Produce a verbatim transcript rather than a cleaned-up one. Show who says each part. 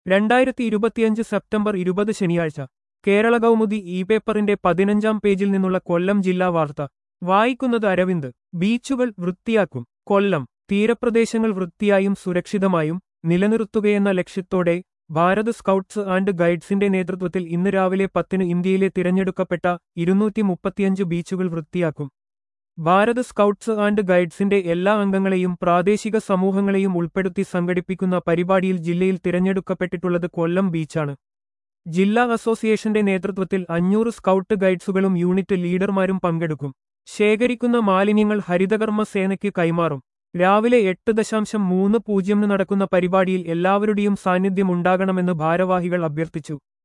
Speaker 1: രണ്ടായിരത്തി ഇരുപത്തിയഞ്ച് സെപ്റ്റംബർ ഇരുപത് ശനിയാഴ്ച കേരള കൗമുദി ഇ പേപ്പറിന്റെ പതിനഞ്ചാം പേജിൽ നിന്നുള്ള കൊല്ലം ജില്ലാ വാർത്ത വായിക്കുന്നത് അരവിന്ദ്. ബീച്ചുകൾ വൃത്തിയാക്കും. കൊല്ലം. തീരപ്രദേശങ്ങൾ വൃത്തിയായും സുരക്ഷിതമായും നിലനിർത്തുകയെന്ന ലക്ഷ്യത്തോടെ ഭാരത് സ്കൗട്ട്സ് ആൻഡ് ഗൈഡ്സിന്റെ നേതൃത്വത്തിൽ ഇന്ന് രാവിലെ പത്തിന് ഇന്ത്യയിലെ തിരഞ്ഞെടുക്കപ്പെട്ട ഇരുന്നൂറ്റി മുപ്പത്തിയഞ്ച് ബീച്ചുകൾ വൃത്തിയാക്കും. ഭാരത് സ്കൗട്ട്സ് ആൻഡ് ഗൈഡ്സിന്റെ എല്ലാ അംഗങ്ങളെയും പ്രാദേശിക സമൂഹങ്ങളെയും ഉൾപ്പെടുത്തി സംഘടിപ്പിക്കുന്ന പരിപാടിയിൽ ജില്ലയിൽ തിരഞ്ഞെടുക്കപ്പെട്ടിട്ടുള്ളത് കൊല്ലം ബീച്ചാണ്. ജില്ലാ അസോസിയേഷന്റെ നേതൃത്വത്തിൽ അഞ്ഞൂറ് സ്കൗട്ട് ഗൈഡ്സുകളും യൂണിറ്റ് ലീഡർമാരും പങ്കെടുക്കും. ശേഖരിക്കുന്ന മാലിന്യങ്ങൾ ഹരിതകർമ്മ സേനയ്ക്ക് കൈമാറും. രാവിലെ എട്ട് ദശാംശം മൂന്ന് പൂജ്യമിന് നടക്കുന്ന പരിപാടിയിൽ എല്ലാവരുടെയും സാന്നിധ്യം ഉണ്ടാകണമെന്ന് ഭാരവാഹികൾ അഭ്യർത്ഥിച്ചു.